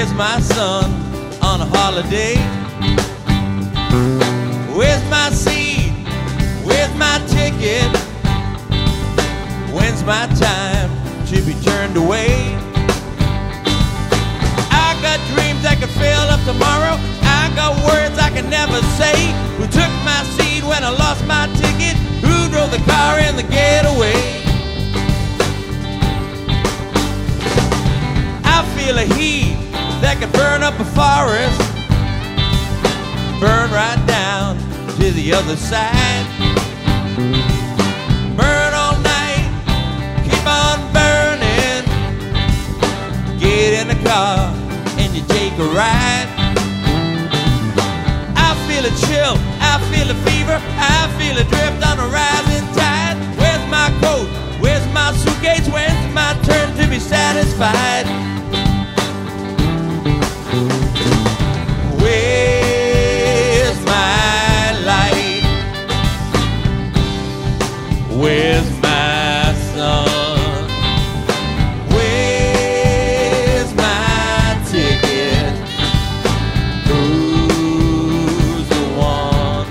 Where's my son on a holiday? Where's my seat? Where's my ticket? When's my time to be turned away? I got dreams that could fill up tomorrow. I got words I can never say. Who took my seat when I lost my ticket? Who drove the car in the getaway? I feel a heat that could burn up a forest, burn right down to the other side. Burn all night, keep on burning. Get in the car and you take a ride. I feel a chill, I feel a fever, I feel a drift on a rising tide. Where's my coat? Where's my suitcase? When's my turn to be satisfied? Where's my light? Where's my son? Where's my ticket? Who's the one?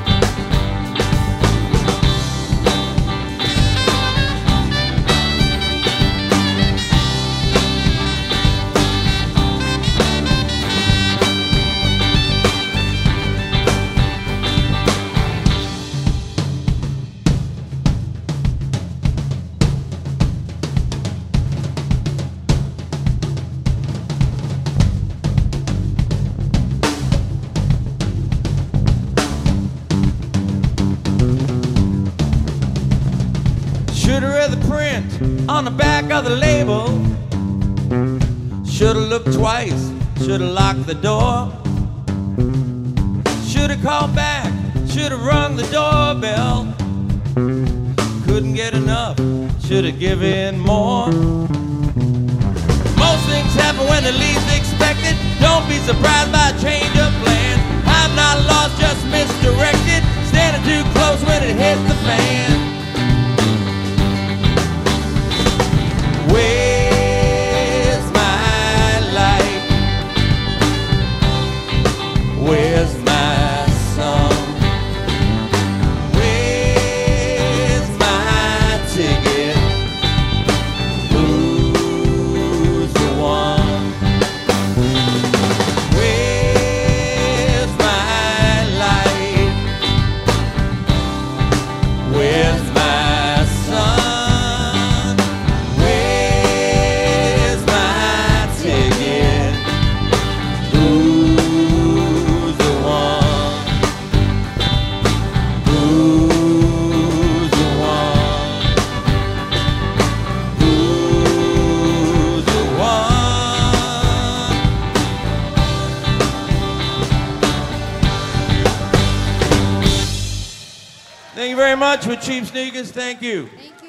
Should've read the print on the back of the label. Should've looked twice, should've locked the door. Should've called back, should've rung the doorbell. Couldn't get enough, should've given more. Most things happen when they're least expected. Don't be surprised by a change of plan. I'm not lost, just misdirected. Standing too close when it hits the fan. Where's my light? Where's my son? Where's my ticket? Who's the one? Where's my light? Where's my son? Thank you very much with Cheap Sneakers. Thank you. Thank you.